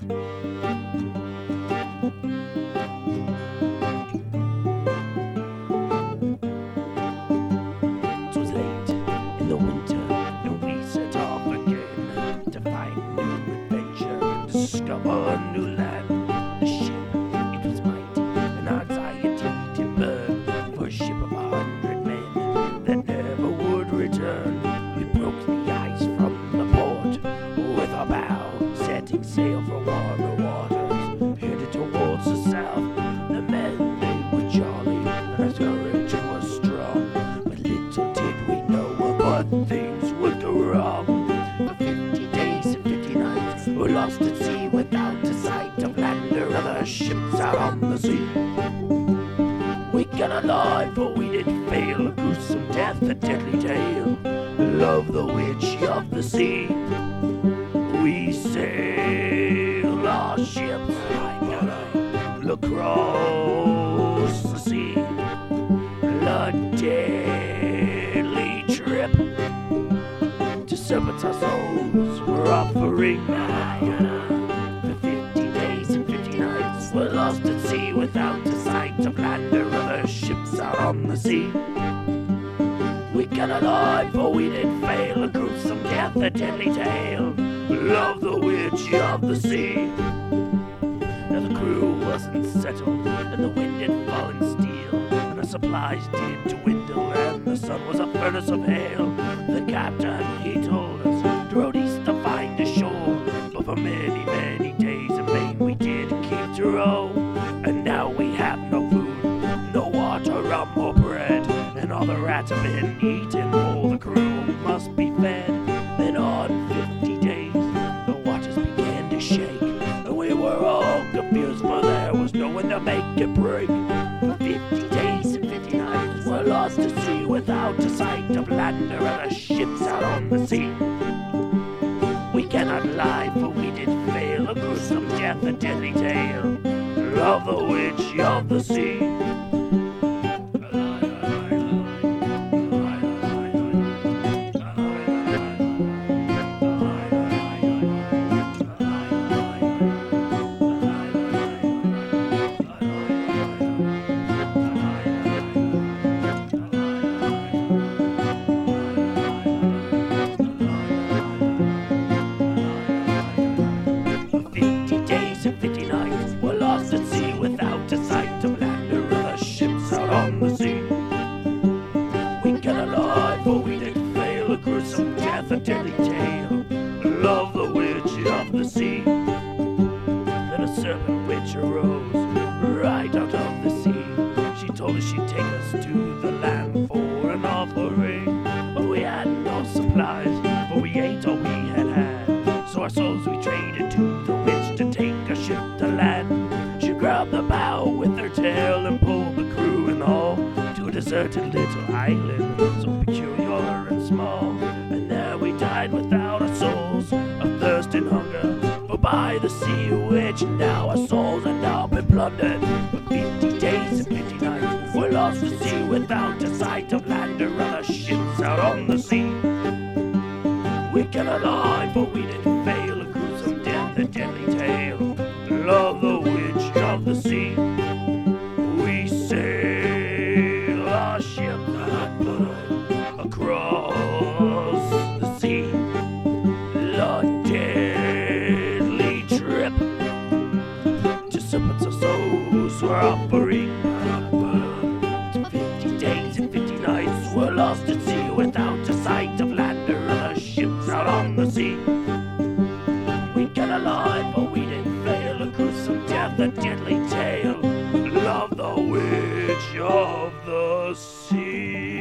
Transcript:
'Twas late in the winter, and we set off again to find new adventure, discover a new land. The ship, it was mighty, and our anxiety did burn for a ship of 100 men that never would return. We broke the ice from the port with our bow, setting sail for warmer waters, headed towards the south. The men, they were jolly, and our courage was strong, but little did we know what things would go wrong. For 50 days and 50 nights, we're lost at sea without a sight of land or other ships out on the sea. We got alive, but we didn't fail. A gruesome death, a deadly tale. Love the witch of the sea. We sail our ships across the sea. A deadly trip to serpents our souls were offering. For 50 days and 50 nights, we're lost at sea without a sight of land or other ships out on the sea. We got alive, but we didn't fail. A gruesome death, a deadly tale. Love the witch of the sea. Now the crew wasn't settled, and the wind had fallen steel, and our supplies did dwindle, and the sun was a furnace of hail. The captain, he told us, rode east to find a shore, but for many, many days in vain we did keep to row. And now we have no food, no water, rum or bread, and all the rats have been eaten, all the crew must be fed. Then on 50 days, the waters began to shake, and we were all confused, for there was no one to make it break. For 50 days and 50 nights, we're lost at sea without a sight of land or other ships out on the sea. We cannot lie, for we did fail. A gruesome death, a deadly tale. Love the witch of the sea. Without a sight of land or other ships out on the sea. We got alive, but we didn't fail. A gruesome death, a deadly tale. Love the witch of the sea. Then a serpent witch arose right out of the sea. She told us she'd take us to the land for an offering. But we had no supplies, but we ate all we had had. So our souls we traded to the witch to take a ship to land. Grabbed the bow with her tail and pulled the crew and all to a deserted little island, so peculiar and small. And there we died without our souls, of thirst and hunger. For by the sea witch now our souls have now been plundered. For 50 days and 50 nights, we're lost at sea without a sight of land or other ships out on the sea. We got alive, but we didn't fail. A gruesome death, a deadly tale. Love the witch of the sea. We sail our ship across the sea. A deadly trip to serpents our souls were offering. To 50 days and 50 nights, we're lost at sea without a sight of land or other ships out on the sea. We got alive, but we didn't fail. A gruesome death, a deadly tale. Love the witch of the sea.